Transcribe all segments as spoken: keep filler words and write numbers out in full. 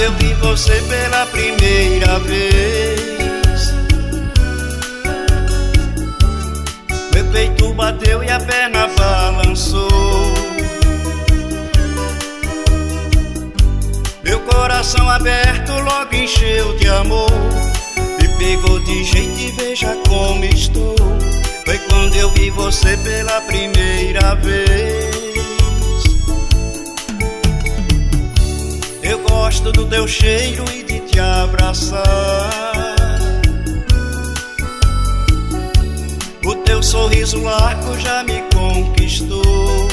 eu vi você pela primeira vez, meu peito bateu e a perna balançou, meu coração aberto logo encheu de amor, me pegou de jeito e veja como estou. Foi quando eu vi você pela primeira vez. Eu gosto do teu cheiro e de te abraçar, o teu sorriso largo já me conquistou.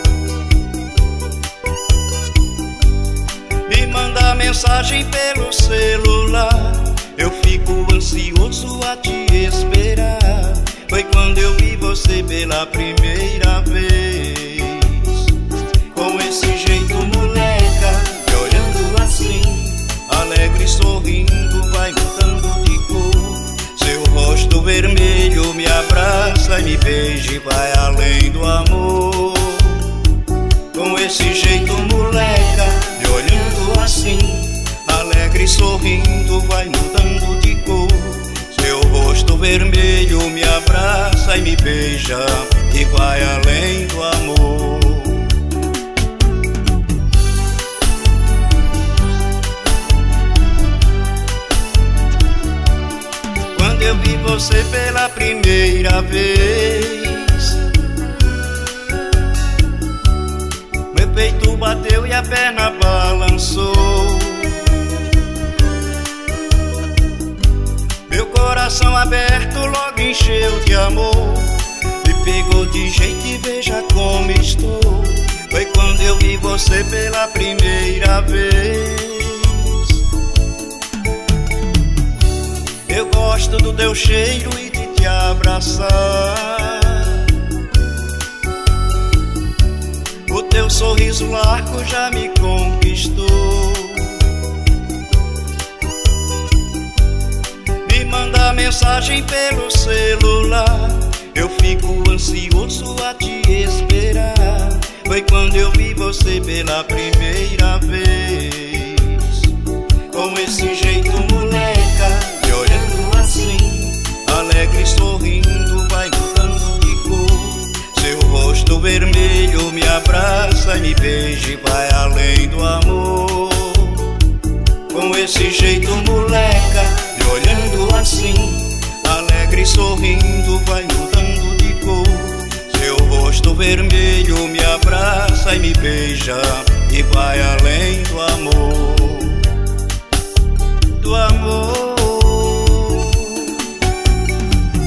Me manda mensagem pelo celular, eu fico ansioso a te esperar. Foi quando eu vi você pela primeira vez. Com esse jeito moleca, me olhando assim, alegre sorrindo, vai mudando de cor. Seu rosto vermelho me abraça e me beija e vai além do amor. Com esse jeito moleca, me olhando assim, alegre sorrindo, vai mudando de cor. Seu rosto vermelho me abraça e me beija e vai além do amor. Quando eu vi você pela primeira vez, meu peito bateu e a perna balançou, meu coração aberto logo encheu de amor, me pegou de jeito e veja como estou. Foi quando eu vi você pela primeira vez. Eu gosto do teu cheiro e de te abraçar, o teu sorriso largo já me conquistou. Me manda mensagem pelo celular, eu fico ansioso a te esperar. Foi quando eu vi você pela primeira vez. Com esse jeito moleca, me olhando assim, alegre sorrindo, vai mudando de cor. Seu rosto vermelho me abraça e me beija e vai além do amor. Com esse jeito moleca, me olhando assim, alegre sorrindo, vai mudando de cor. Seu rosto vermelho me abraça e me beija e vai além do amor.